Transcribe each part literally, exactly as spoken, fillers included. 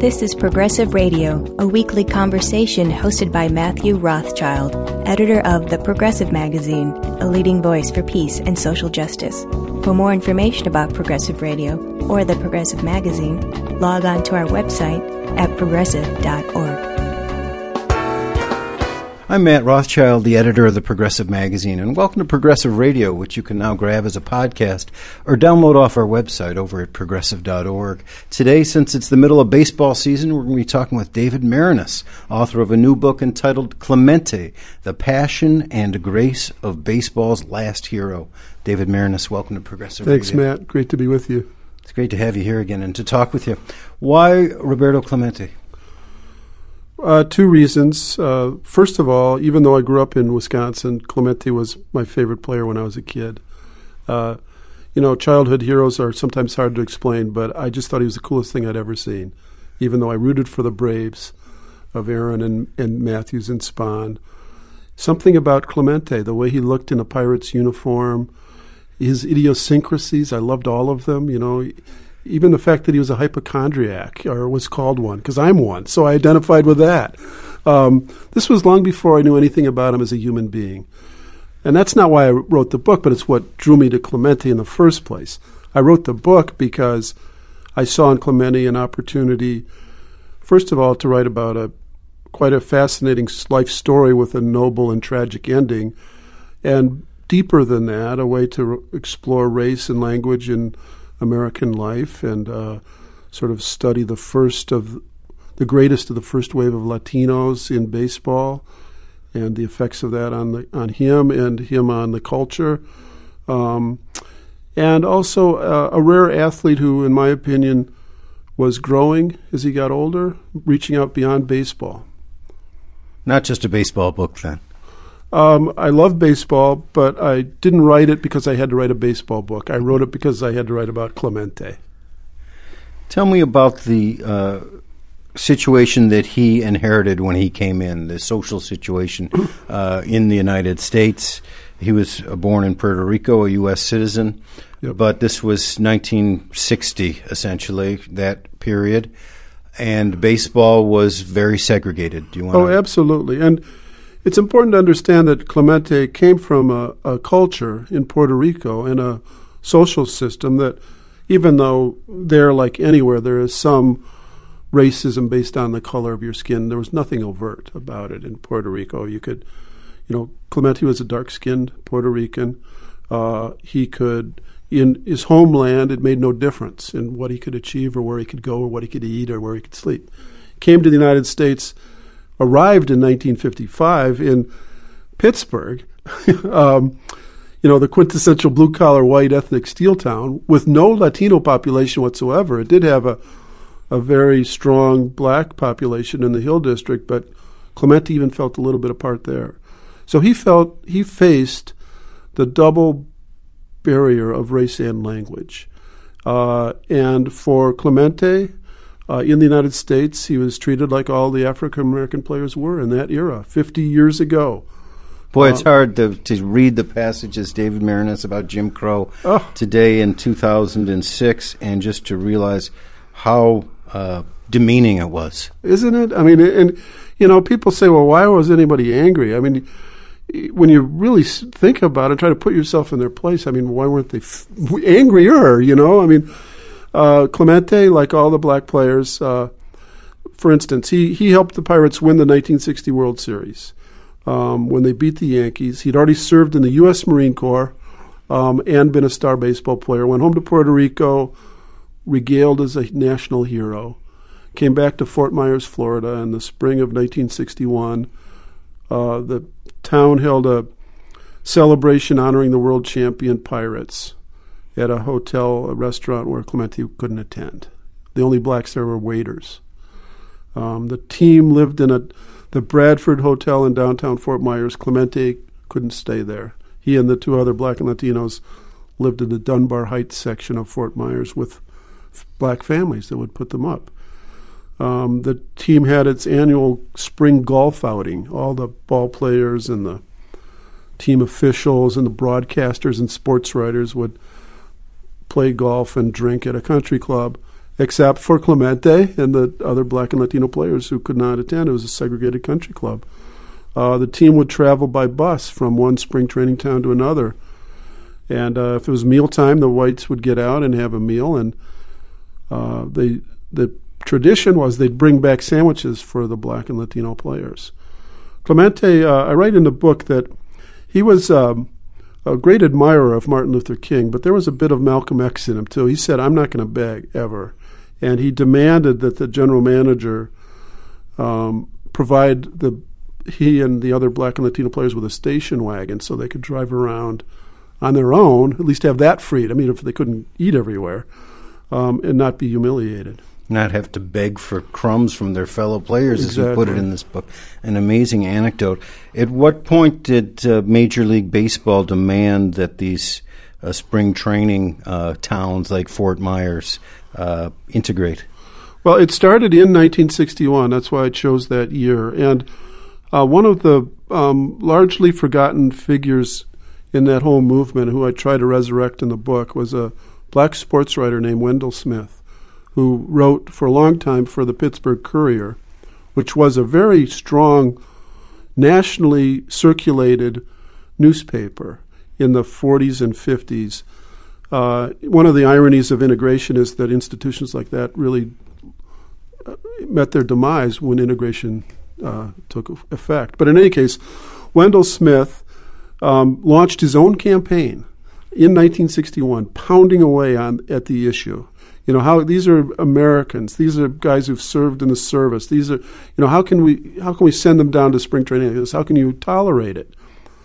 This is Progressive Radio, a weekly conversation hosted by Matthew Rothschild, editor of The Progressive Magazine, a leading voice for peace and social justice. For more information about Progressive Radio or The Progressive Magazine, log on to our website at progressive dot org. I'm Matt Rothschild, the editor of the Progressive Magazine, and welcome to Progressive Radio, which you can now grab as a podcast or download off our website over at progressive dot org. Today, since it's the middle of baseball season, we're going to be talking with David Maraniss, author of a new book entitled Clemente, The Passion and Grace of Baseball's Last Hero. David Maraniss, welcome to Progressive Thanks, Radio. Thanks, Matt. Great to be with you. It's great to have you here again and to talk with you. Why Roberto Clemente? Uh, two reasons. Uh, first of all, even though I grew up in Wisconsin, Clemente was my favorite player when I was a kid. Uh, you know, childhood heroes are sometimes hard to explain, but I just thought he was the coolest thing I'd ever seen, even though I rooted for the Braves of Aaron and, and Matthews and Spahn. Something about Clemente, the way he looked in a Pirates uniform, his idiosyncrasies, I loved all of them, you know. Even the fact that he was a hypochondriac, or was called one, because I'm one, so I identified with that. Um, this was long before I knew anything about him as a human being. And that's not why I wrote the book, but it's what drew me to Clemente in the first place. I wrote the book because I saw in Clemente an opportunity, first of all, to write about a quite a fascinating life story with a noble and tragic ending, and deeper than that, a way to explore race and language and American life and uh, sort of study the first of the greatest of the first wave of Latinos in baseball and the effects of that on the on him and him on the culture, um, and also uh, a rare athlete who, in my opinion, was growing as he got older, reaching out beyond baseball. Not just a baseball book, then. Um, I love baseball, but I didn't write it because I had to write a baseball book. I wrote it because I had to write about Clemente. Tell me about the uh, situation that he inherited when he came in, the social situation uh, in the United States. He was born in Puerto Rico, a U S citizen, yep. But this was nineteen sixty, essentially, that period, and baseball was very segregated. Do you want? Oh, absolutely. And it's important to understand that Clemente came from a, a culture in Puerto Rico and a social system that, even though there, like anywhere, there is some racism based on the color of your skin, there was nothing overt about it in Puerto Rico. You could, you know, Clemente was a dark-skinned Puerto Rican. Uh, he could, in his homeland, it made no difference in what he could achieve or where he could go or what he could eat or where he could sleep. Came to the United States, arrived in nineteen fifty-five in Pittsburgh, um, you know, the quintessential blue-collar white ethnic steel town with no Latino population whatsoever. It did have a, a very strong black population in the Hill District, but Clemente even felt a little bit apart there. So he felt he faced the double barrier of race and language. Uh, and for Clemente, Uh, in the United States, he was treated like all the African-American players were in that era, fifty years ago. Boy, it's uh, hard to, to read the passages, David Maraniss, about Jim Crow oh. today in two thousand six and just to realize how uh, demeaning it was. Isn't it? I mean, and, you know, people say, well, why was anybody angry? I mean, when you really think about it, try to put yourself in their place, I mean, why weren't they f- angrier, you know? I mean, Uh, Clemente, like all the black players, uh, for instance, he, he helped the Pirates win the nineteen sixty World Series um, when they beat the Yankees. He'd already served in the U S Marine Corps um, and been a star baseball player. Went home to Puerto Rico, regaled as a national hero. Came back to Fort Myers, Florida in the spring of nineteen sixty-one. Uh, the town held a celebration honoring the world champion Pirates at a hotel, a restaurant where Clemente couldn't attend. The only blacks there were waiters. Um, the team lived in a the Bradford Hotel in downtown Fort Myers. Clemente couldn't stay there. He and the two other black and Latinos lived in the Dunbar Heights section of Fort Myers with f- black families that would put them up. Um, the team had its annual spring golf outing. All the ball players and the team officials and the broadcasters and sports writers would play golf and drink at a country club except for Clemente and the other black and Latino players who could not attend. It was a segregated country club. Uh, the team would travel by bus from one spring training town to another. And uh, if it was mealtime, the whites would get out and have a meal. And uh, they, the tradition was they'd bring back sandwiches for the black and Latino players. Clemente, uh, I write in the book that he was um, a great admirer of Martin Luther King, but there was a bit of Malcolm X in him, too. He said, I'm not going to beg, ever. And he demanded that the general manager um, provide the he and the other black and Latino players with a station wagon so they could drive around on their own, at least have that freedom, even if they couldn't eat everywhere, um, and not be humiliated. Not have to beg for crumbs from their fellow players, Exactly. as you put it in this book. An amazing anecdote. At what point did uh, Major League Baseball demand that these uh, spring training uh, towns like Fort Myers uh, integrate? Well, it started in nineteen sixty-one. That's why I chose that year. And uh, one of the um, largely forgotten figures in that whole movement, who I try to resurrect in the book, was a black sports writer named Wendell Smith, who wrote for a long time for the Pittsburgh Courier, which was a very strong, nationally circulated newspaper in the forties and fifties. Uh, one of the ironies of integration is that institutions like that really uh, met their demise when integration uh, took effect. But in any case, Wendell Smith um, launched his own campaign in nineteen sixty-one, pounding away on at the issue. You know, how these are Americans. These are guys who've served in the service. These are, you know, how can we how can we send them down to spring training? How can you tolerate it?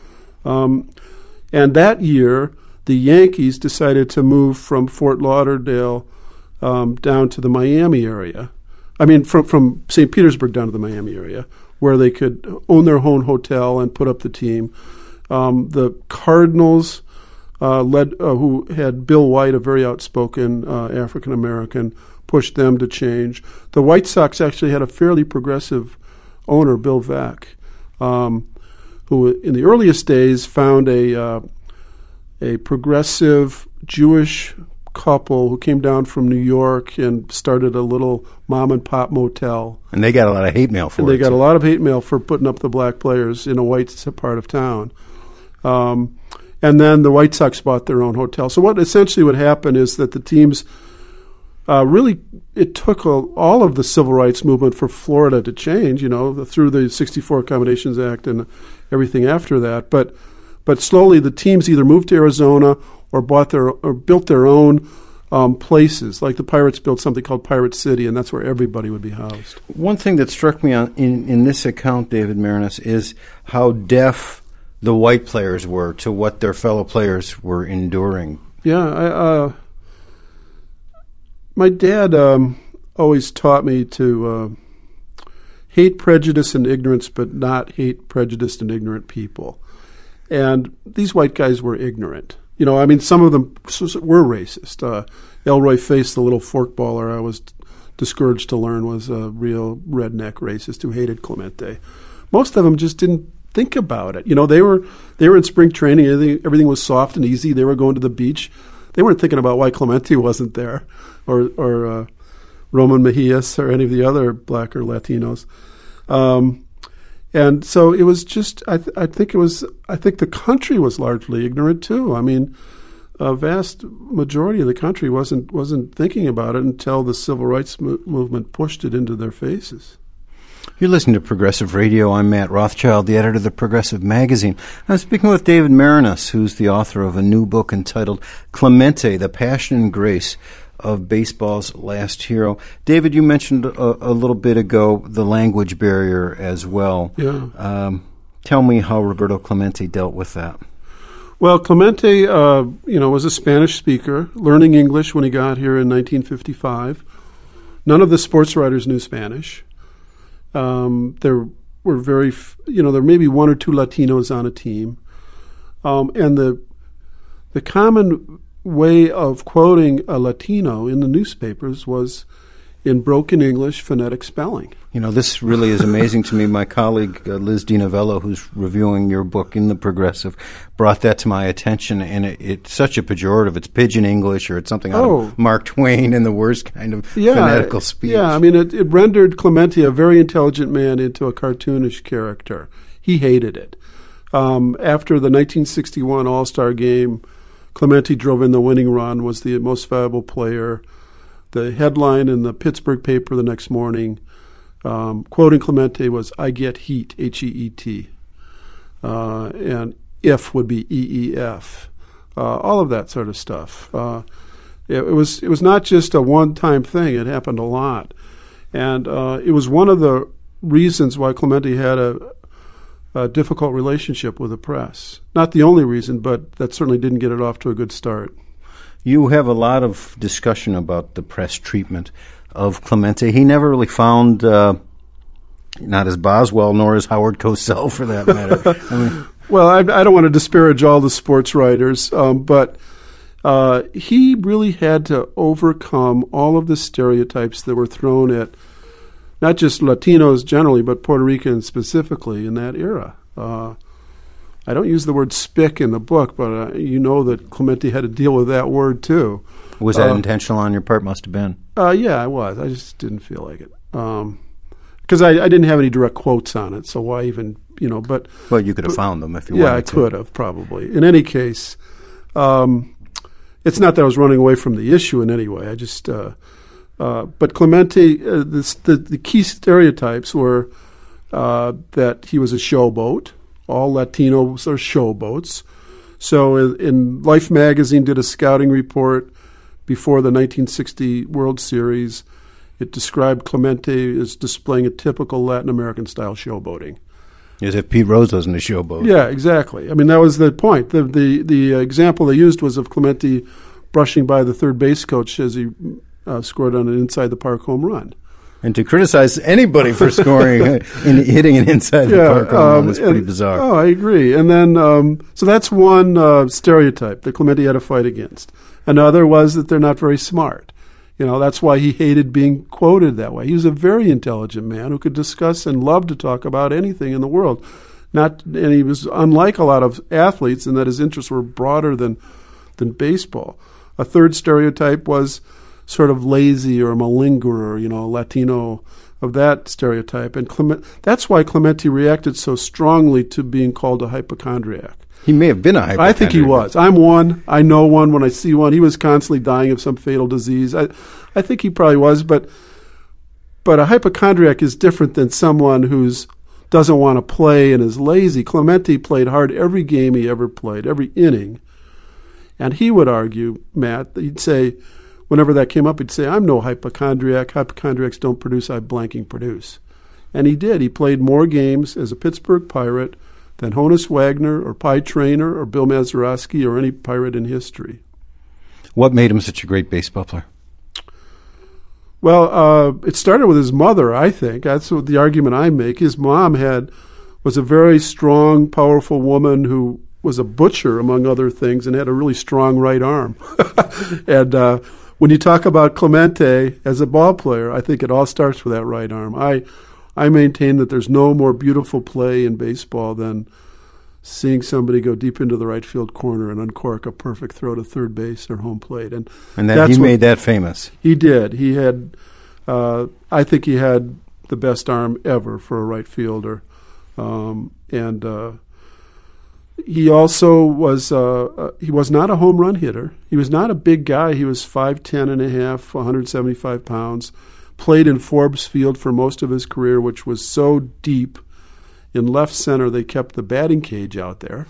Um, and that year, the Yankees decided to move from Fort Lauderdale um, down to the Miami area. I mean, from from Saint Petersburg down to the Miami area, where they could own their own hotel and put up the team. Um, the Cardinals. Uh, led uh, who had Bill White, a very outspoken uh, African American, pushed them to change. The White Sox actually had a fairly progressive owner, Bill Veeck, um, who in the earliest days found a uh, a progressive Jewish couple who came down from New York and started a little mom and pop motel. And they got a lot of hate mail for and it. They got too. a lot of hate mail for putting up the black players in a white part of town. Um, And then the White Sox bought their own hotel. So what essentially would happen is that the teams uh, really, it took a, all of the civil rights movement for Florida to change, you know, the, through the sixty-four Accommodations Act and everything after that. But but slowly the teams either moved to Arizona or bought their or built their own um, places. Like the Pirates built something called Pirate City, and that's where everybody would be housed. One thing that struck me on, in, in this account, David Maraniss, is how deaf the white players were to what their fellow players were enduring. Yeah, I, uh, my dad um, always taught me to uh, hate prejudice and ignorance, but not hate prejudiced and ignorant people. And these white guys were ignorant. You know, I mean, some of them were racist. Uh, Elroy Face, the little forkballer I was discouraged to learn, was a real redneck racist who hated Clemente. Most of them just didn't think about it. You know, they were they were in spring training. Everything, everything was soft and easy. They were going to the beach. They weren't thinking about why Clemente wasn't there, or or uh, Roman Mejias, or any of the other black or Latinos. Um, and so it was just. I, th- I think it was. I think the country was largely ignorant too. I mean, a vast majority of the country wasn't wasn't thinking about it until the civil rights mo- movement pushed it into their faces. You're listening to Progressive Radio. I'm Matt Rothschild, the editor of the Progressive Magazine. I'm speaking with David Maraniss, who's the author of a new book entitled Clemente, The Passion and Grace of Baseball's Last Hero. David, you mentioned a, a little bit ago the language barrier as well. Yeah. Um, tell me how Roberto Clemente dealt with that. Well, Clemente, uh, you know, was a Spanish speaker, learning English when he got here in nineteen fifty-five. None of the sports writers knew Spanish. Um, there were very, you know, there may be one or two Latinos on a team, um, and the the common way of quoting a Latino in the newspapers was in broken English phonetic spelling. You know, this really is amazing to me. My colleague, uh, Liz DiNovello, who's reviewing your book in The Progressive, brought that to my attention, and it, it's such a pejorative. It's pidgin English, or it's something out oh. of Mark Twain in the worst kind of yeah, phonetical speech. Yeah, I mean, it, it rendered Clemente, a very intelligent man, into a cartoonish character. He hated it. Um, after the nineteen sixty-one All-Star game, Clemente drove in the winning run, was the most valuable player. The headline in the Pittsburgh paper the next morning, um, quoting Clemente, was, "I get heat," H E E T. Uh, and if would be E E F. Uh, all of that sort of stuff. Uh, it, it was it was not just a one-time thing. It happened a lot. And uh, it was one of the reasons why Clemente had a, a difficult relationship with the press. Not the only reason, but that certainly didn't get it off to a good start. You have a lot of discussion about the press treatment of Clemente. He never really found, uh, not as Boswell nor as Howard Cosell, for that matter. I mean, well, I, I don't want to disparage all the sports writers, um, but uh, he really had to overcome all of the stereotypes that were thrown at not just Latinos generally, but Puerto Ricans specifically in that era. Uh, I don't use the word spick in the book, but uh, you know that Clemente had to deal with that word too. Was that uh, intentional on your part? Must have been. Uh, yeah, it was. I just didn't feel like it. Because um, I, I didn't have any direct quotes on it, so why even, you know, but... Well, you could have but, found them if you yeah, wanted I to. Yeah, I could have, probably. In any case, um, it's not that I was running away from the issue in any way. I just... Uh, uh, but Clemente, uh, this, the, the key stereotypes were uh, that he was a showboat. All Latinos are showboats. So in, in Life magazine did a scouting report before the nineteen sixty World Series. It described Clemente as displaying a typical Latin American style showboating. As if Pete Rose wasn't a showboat. Yeah, exactly. I mean, that was the point. The the the example they used was of Clemente brushing by the third base coach as he uh, scored on an inside the park home run. And to criticize anybody for scoring and hitting an inside the yeah, park home um, run is pretty and, bizarre. Oh, I agree. And then, um, so that's one uh, stereotype that Clemente had to fight against. Another was that they're not very smart. You know, that's why he hated being quoted that way. He was a very intelligent man who could discuss and loved to talk about anything in the world. Not, and he was unlike a lot of athletes in that his interests were broader than than baseball. A third stereotype was sort of lazy or malingerer, you know, Latino of that stereotype. And Clement, that's why Clemente reacted so strongly to being called a hypochondriac. He may have been a hypochondriac. I think he was. I'm one. I know one when I see one. He was constantly dying of some fatal disease. I, I think he probably was, but but a hypochondriac is different than someone who's doesn't want to play and is lazy. Clemente played hard every game he ever played, every inning. And he would argue, Matt, he'd say, whenever that came up, he'd say, I'm no hypochondriac. Hypochondriacs don't produce, I blanking produce. And he did. He played more games as a Pittsburgh Pirate than Honus Wagner or Pie Traynor or Bill Mazeroski or any Pirate in history. What made him such a great baseball player? Well, uh, it started with his mother, I think. That's what the argument I make. His mom had was a very strong, powerful woman who was a butcher, among other things, and had a really strong right arm. and uh, when you talk about Clemente as a ball player, I think it all starts with that right arm. I I maintain that there's no more beautiful play in baseball than seeing somebody go deep into the right field corner and uncork a perfect throw to third base or home plate. And, and that, that's he what, made that famous. He did. He had, uh, I think he had the best arm ever for a right fielder. Um, and uh, he also was, uh, uh, he was not a home run hitter. He was not a big guy. He was five ten and a half, one hundred seventy-five pounds. Played in Forbes Field for most of his career, which was so deep. In left center, they kept the batting cage out there.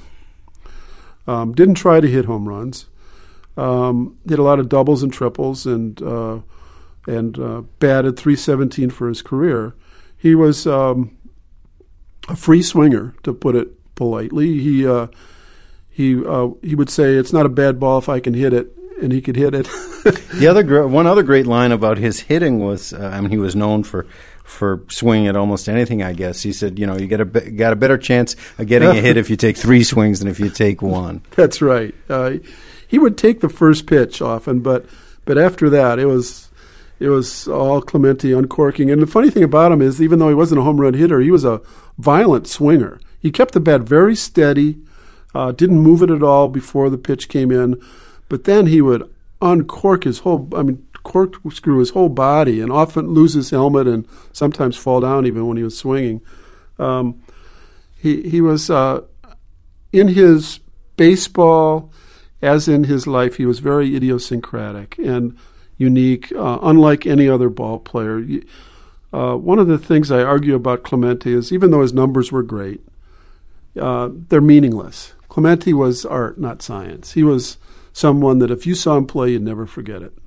Um, didn't try to hit home runs. Um, hit a lot of doubles and triples, and uh, and uh, batted three seventeen for his career. He was um, a free swinger, to put it politely. He uh, he uh, he would say, "It's not a bad ball if I can hit it." And he could hit it. the other gr- one other great line about his hitting was, uh, I mean, he was known for, for swinging at almost anything, I guess. He said, you know, you get a be- got a better chance of getting a hit if you take three swings than if you take one. That's right. Uh, he would take the first pitch often, but but after that, it was It was all Clemente uncorking. And the funny thing about him is, even though he wasn't a home run hitter, he was a violent swinger. He kept the bat very steady, uh, didn't move it at all before the pitch came in, but then he would uncork his whole, I mean, corkscrew his whole body and often lose his helmet and sometimes fall down even when he was swinging. Um, he, he was, uh, in his baseball, as in his life, he was very idiosyncratic and unique, uh, unlike any other ball player. Uh, one of the things I argue about Clemente is, even though his numbers were great, uh, they're meaningless. Clemente was art, not science. He was someone that if you saw him play, you'd never forget it.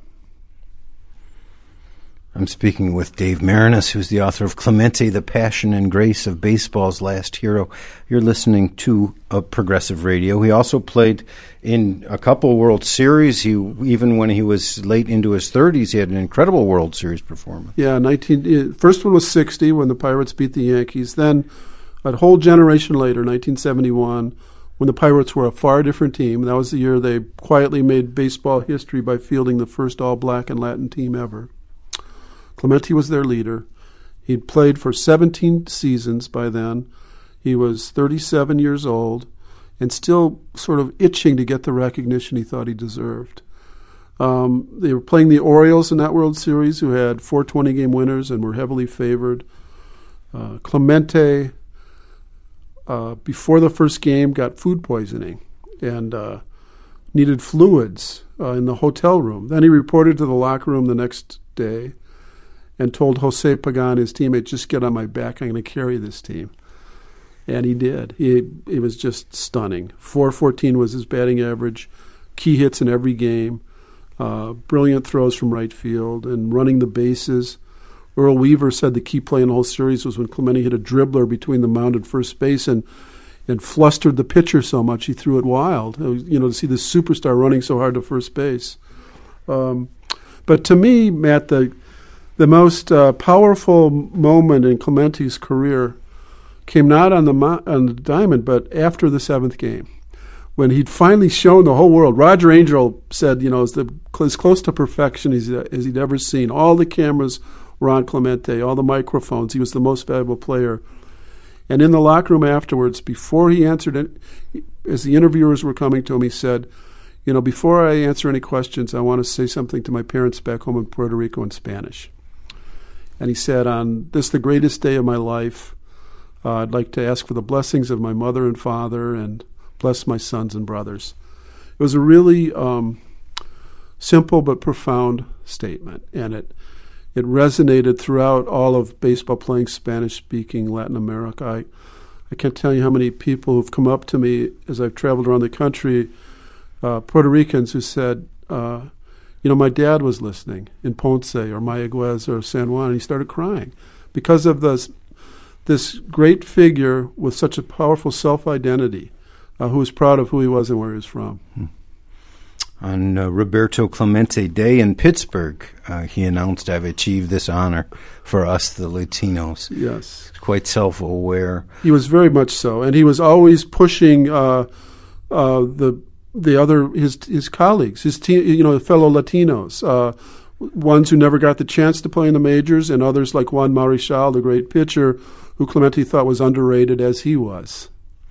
I'm speaking with Dave Marinis, who's the author of Clemente, The Passion and Grace of Baseball's Last Hero. You're listening to a Progressive Radio. He also played in a couple World Series. He, even when he was late into his thirties, he had an incredible World Series performance. Yeah, nineteen. First one was sixty when the Pirates beat the Yankees. Then a whole generation later, nineteen seventy-one, when the Pirates were a far different team. That was the year they quietly made baseball history by fielding the first all-black and Latin team ever. Clemente was their leader. He'd played for seventeen seasons by then. He was thirty-seven years old and still sort of itching to get the recognition he thought he deserved. Um, they were playing the Orioles in that World Series, who had four twenty-game winners and were heavily favored. Uh, Clemente, uh, before the first game, got food poisoning and uh, needed fluids uh, in the hotel room. Then he reported to the locker room the next day and told Jose Pagan, his teammate, just get on my back, I'm going to carry this team. And he did. He, he was just stunning. four fourteen was his batting average, key hits in every game, uh, brilliant throws from right field, and running the bases. Earl Weaver said the key play in the whole series was when Clemente hit a dribbler between the mound and first base and and flustered the pitcher so much he threw it wild. You know, to see this superstar running so hard to first base. Um, but to me, Matt, the The most uh, powerful moment in Clemente's career came not on the mo- on the diamond, but after the seventh game, when he'd finally shown the whole world. Roger Angel said, you know, as, the, as close to perfection as, as he'd ever seen. All the cameras were on Clemente, all the microphones. He was the most valuable player. And in the locker room afterwards, before he answered it, as the interviewers were coming to him, he said, you know, before I answer any questions, I want to say something to my parents back home in Puerto Rico in Spanish. And he said, on this, the greatest day of my life, uh, I'd like to ask for the blessings of my mother and father and bless my sons and brothers. It was a really um, simple but profound statement, and it it resonated throughout all of baseball playing Spanish-speaking Latin America. I, I can't tell you how many people who've come up to me as I've traveled around the country, uh, Puerto Ricans who said, uh, you know, my dad was listening in Ponce or Mayaguez or San Juan, and he started crying because of this, this great figure with such a powerful self-identity uh, who was proud of who he was and where he was from. Hmm. On uh, Roberto Clemente Day in Pittsburgh, uh, he announced, I've achieved this honor for us, the Latinos. Yes. Quite self-aware. He was very much so, and he was always pushing uh, uh, the the other his his colleagues, his team, you know, fellow Latinos, uh, ones who never got the chance to play in the majors, and others like Juan Marichal, the great pitcher, who Clemente thought was underrated as he was.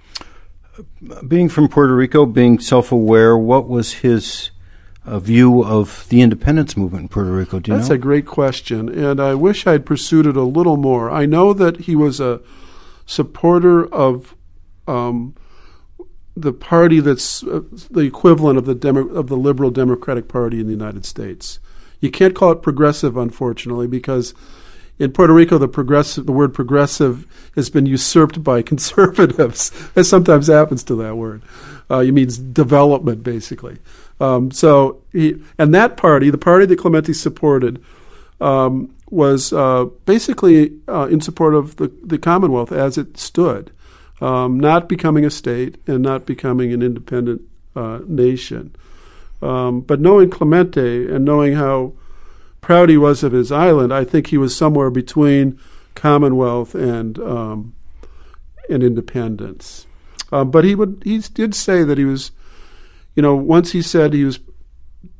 Being from Puerto Rico, being self-aware, what was his uh, view of the independence movement in Puerto Rico? Do you That's know? a great question, and I wish I'd pursued it a little more. I know that he was a supporter of um, the party that's uh, the equivalent of the Demo- of the liberal Democratic Party in the United States. You can't call it progressive, unfortunately, because in Puerto Rico, the progressive, the word progressive has been usurped by conservatives, as sometimes happens to that word. Uh, it means development, basically. Um, so, he, and that party, the party that Clemente supported, um, was uh, basically uh, in support of the, the Commonwealth as it stood, um, not becoming a state and not becoming an independent uh, nation. Um, but knowing Clemente and knowing how proud he was of his island, I think he was somewhere between Commonwealth and um, and independence. Um, but he would he did say that he was, you know, once he said he was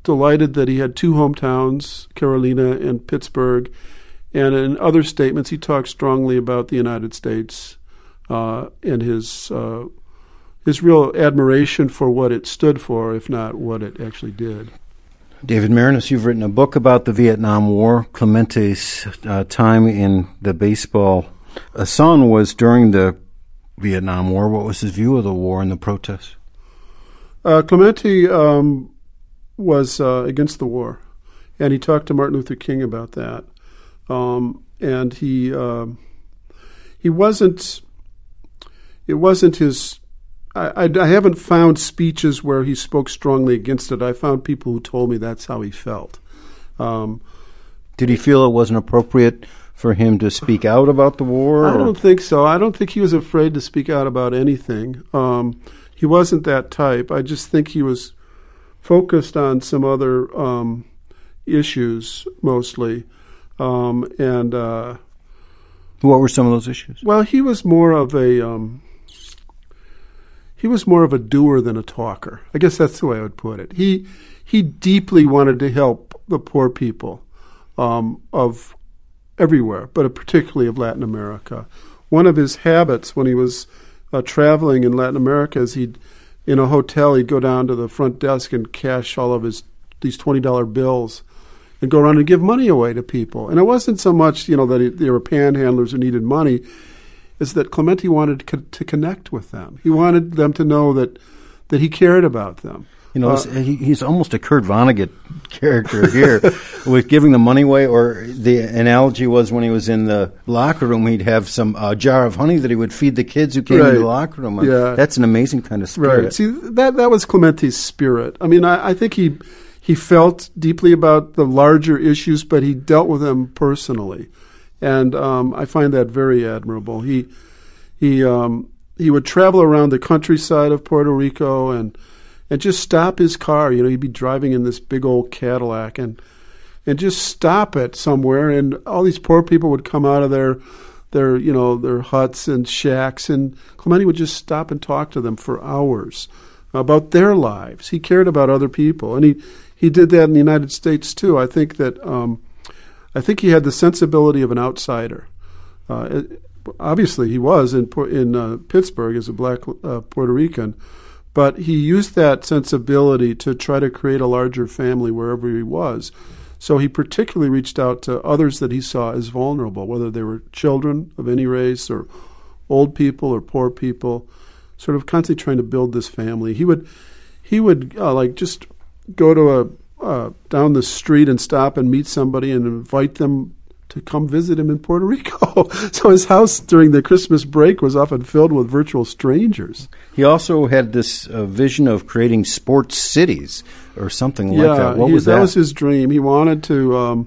delighted that he had two hometowns, Carolina and Pittsburgh. And in other statements, he talked strongly about the United States uh, and his uh, his real admiration for what it stood for, if not what it actually did. David Maraniss, you've written a book about the Vietnam War. Clemente's uh, time in the baseball uh, son was during the Vietnam War. What was his view of the war and the protests? Uh, Clemente um, was uh, against the war, and he talked to Martin Luther King about that. Um, and he uh, he wasn't. It wasn't his. I, I, I haven't found speeches where he spoke strongly against it. I found people who told me that's how he felt. Um, Did he feel it wasn't appropriate for him to speak out about the war? I or? don't think so. I don't think he was afraid to speak out about anything. Um, he wasn't that type. I just think he was focused on some other um, issues mostly. Um, and uh, what were some of those issues? Well, he was more of a um, he was more of a doer than a talker. I guess that's the way I would put it. He he deeply wanted to help the poor people um, of everywhere, but particularly of Latin America. One of his habits when he was uh, traveling in Latin America is he'd in a hotel he'd go down to the front desk and cash all of his these twenty dollar bills and go around and give money away to people. And it wasn't so much, you know, that he, they were panhandlers who needed money, is that Clemente wanted to, to connect with them. He wanted them to know that that he cared about them. You know, uh, he, he's almost a Kurt Vonnegut character here with giving the money away, or the analogy was when he was in the locker room, he'd have some uh, jar of honey that he would feed the kids who came right. into the locker room. Yeah. That's an amazing kind of spirit. Right. See, that that was Clemente's spirit. I mean, I, I think he he felt deeply about the larger issues, but he dealt with them personally. And um, I find that very admirable. He he um, he would travel around the countryside of Puerto Rico and and just stop his car. You know, he'd be driving in this big old Cadillac and and just stop it somewhere, and all these poor people would come out of their their you know their huts and shacks, and Clemente would just stop and talk to them for hours about their lives. He cared about other people, and he he did that in the United States too. I think that. Um, I think he had the sensibility of an outsider. Uh, it, obviously, he was in in uh, Pittsburgh as a black uh, Puerto Rican, but he used that sensibility to try to create a larger family wherever he was. So he particularly reached out to others that he saw as vulnerable, whether they were children of any race or old people or poor people, sort of constantly trying to build this family. He would, he would uh, like just go to a Uh, down the street and stop and meet somebody and invite them to come visit him in Puerto Rico. So his house during the Christmas break was often filled with virtual strangers. He also had this uh, vision of creating sports cities or something yeah, like that. What he, was that? That was his dream. He wanted to, um,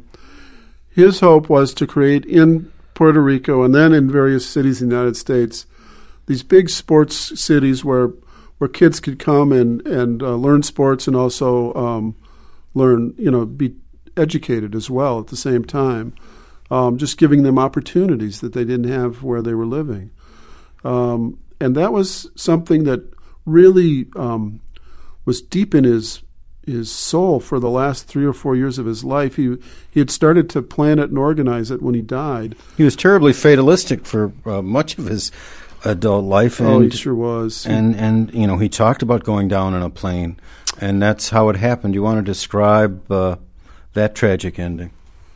his hope was to create in Puerto Rico and then in various cities in the United States these big sports cities where where kids could come and, and uh, learn sports and also um, learn, you know, be educated as well at the same time, um, just giving them opportunities that they didn't have where they were living. Um, and that was something that really um, was deep in his his soul for the last three or four years of his life. He he had started to plan it and organize it when he died. He was terribly fatalistic for uh, much of his adult life. And, oh, he sure was. And, and, you know, he talked about going down in a plane. And that's how it happened. You want to describe uh, that tragic ending?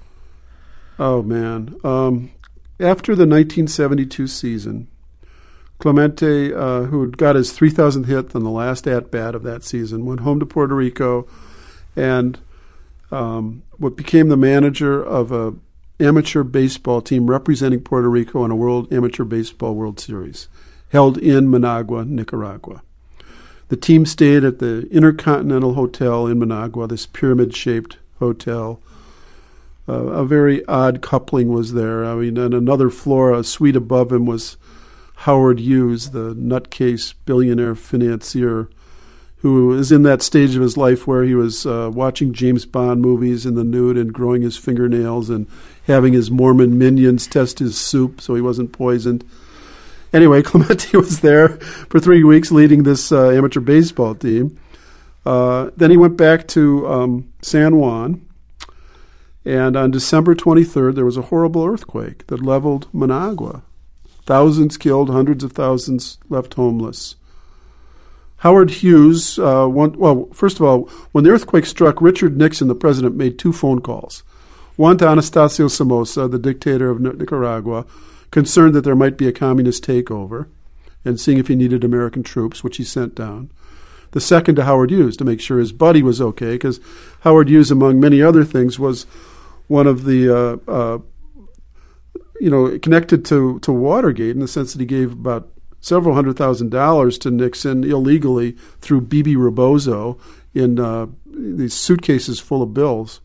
Oh, man. Um, after the nineteen seventy-two season, Clemente, uh, who got his three thousandth hit on the last at-bat of that season, went home to Puerto Rico and um, what became the manager of a amateur baseball team representing Puerto Rico in a World Amateur Baseball World Series held in Managua, Nicaragua. The team stayed at the Intercontinental Hotel in Managua, this pyramid-shaped hotel. Uh, a very odd coupling was there. I mean, on another floor, a suite above him was Howard Hughes, the nutcase billionaire financier, who is in that stage of his life where he was uh, watching James Bond movies in the nude and growing his fingernails and having his Mormon minions test his soup so he wasn't poisoned. Anyway, Clemente was there for three weeks leading this uh, amateur baseball team. Uh, then he went back to um, San Juan. And on December twenty-third, there was a horrible earthquake that leveled Managua. Thousands killed, hundreds of thousands left homeless. Howard Hughes, uh, one, well, first of all, when the earthquake struck, Richard Nixon, the president, made two phone calls. One to Anastasio Somoza, the dictator of Nicaragua, concerned that there might be a communist takeover, and seeing if he needed American troops, which he sent down. The second to Howard Hughes, to make sure his buddy was okay, because Howard Hughes, among many other things, was one of the, uh, uh, you know, connected to, to Watergate in the sense that he gave about several hundred thousand dollars to Nixon illegally through Bebe Rebozo in uh, these suitcases full of bills.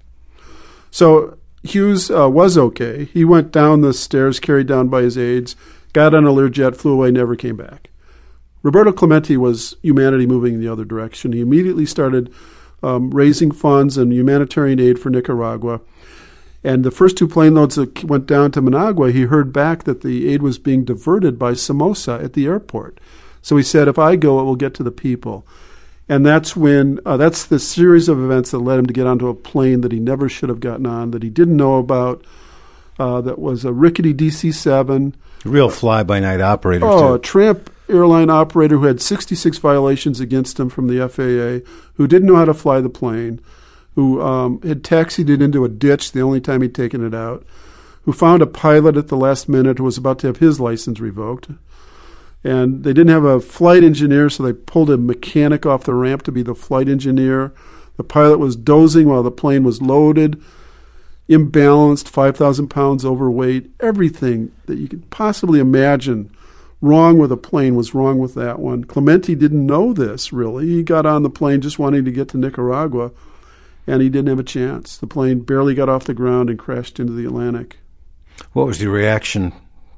So Hughes uh, was okay. He went down the stairs, carried down by his aides, got on a Learjet, flew away, never came back. Roberto Clemente was humanity moving in the other direction. He immediately started um, raising funds and humanitarian aid for Nicaragua. And the first two plane loads that went down to Managua, he heard back that the aid was being diverted by Somoza at the airport. So he said, if I go, it will get to the people. And that's when, uh, that's the series of events that led him to get onto a plane that he never should have gotten on, that he didn't know about, uh, that was a rickety D C seven. Real fly-by-night operator, Oh, too. a tramp airline operator who had sixty-six violations against him from the F A A, who didn't know how to fly the plane, who um, had taxied it into a ditch the only time he'd taken it out, who found a pilot at the last minute who was about to have his license revoked. And they didn't have a flight engineer, so they pulled a mechanic off the ramp to be the flight engineer. The pilot was dozing while the plane was loaded, imbalanced, five thousand pounds overweight. Everything that you could possibly imagine wrong with a plane was wrong with that one. Clemente didn't know this, really. He got on the plane just wanting to get to Nicaragua, and he didn't have a chance. The plane barely got off the ground and crashed into the Atlantic. What was the reaction?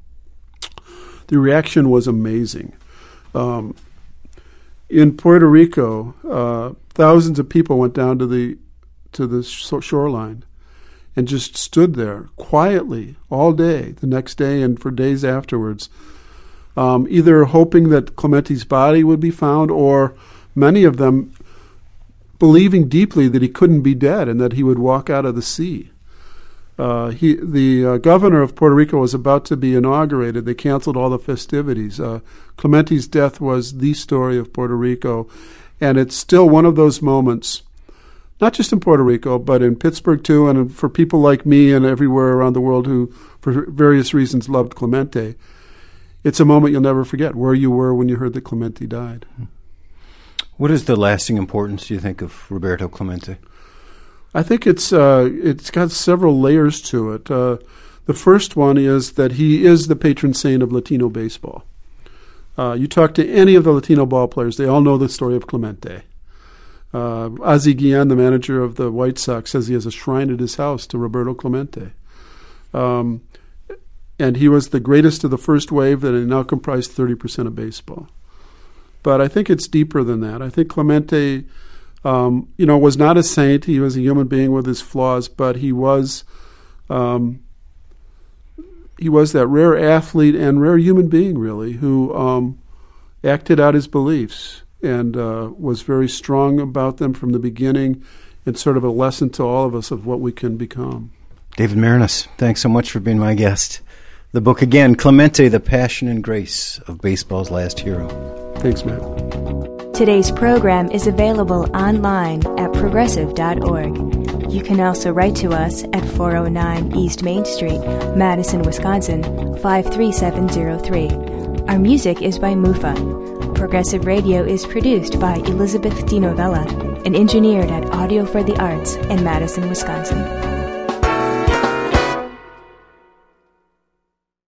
The reaction was amazing. Um, in Puerto Rico, uh, thousands of people went down to the to the shoreline and just stood there quietly all day, the next day and for days afterwards, um, either hoping that Clemente's body would be found, or many of them believing deeply that he couldn't be dead and that he would walk out of the sea. Uh, he, the uh, governor of Puerto Rico was about to be inaugurated. They canceled all the festivities. Uh, Clemente's death was the story of Puerto Rico, and it's still one of those moments, not just in Puerto Rico, but in Pittsburgh too, and for people like me and everywhere around the world who, for various reasons, loved Clemente. It's a moment you'll never forget, where you were when you heard that Clemente died. What is the lasting importance, do you think, of Roberto Clemente? I think it's uh, it's got several layers to it. Uh, the first one is that he is the patron saint of Latino baseball. Uh, you talk to any of the Latino ball players, they all know the story of Clemente. Uh, Ozzie Guillen, the manager of the White Sox, says he has a shrine at his house to Roberto Clemente. Um, and he was the greatest of the first wave that now comprised thirty percent of baseball. But I think it's deeper than that. I think Clemente, um, you know, was not a saint. He was a human being with his flaws, but he was, um, he was that rare athlete and rare human being, really, who um, acted out his beliefs and uh, was very strong about them from the beginning, and sort of a lesson to all of us of what we can become. David Maraniss, thanks so much for being my guest. The book again, Clemente, The Passion and Grace of Baseball's Last Hero. Thanks, Matt. Today's program is available online at progressive dot org. You can also write to us at four oh nine East Main Street, Madison, Wisconsin, five three seven zero three. Our music is by Mufa. Progressive Radio is produced by Elizabeth DiNovella and engineered at Audio for the Arts in Madison, Wisconsin.